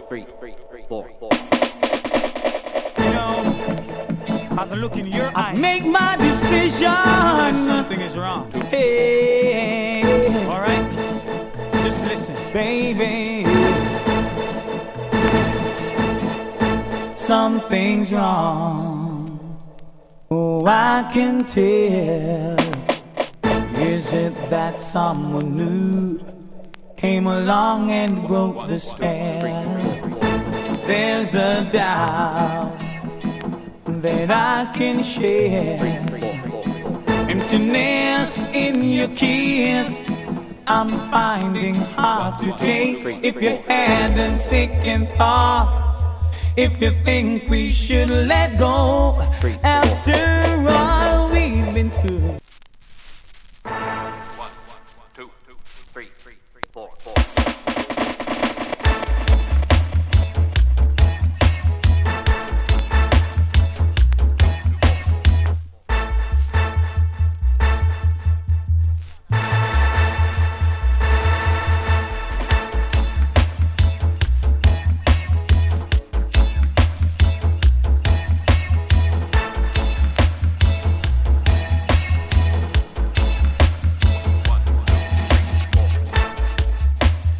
You know, I've looked in your eyes. Make my decision. Something is wrong. Hey, all right, just listen, baby. Something's wrong. Oh, I can tell. Is it that someone new came along and broke the spell? There's a doubt that I can share. Emptiness in your kiss I'm finding hard to take. If you hadn't second thoughts, if you think we should let go after all.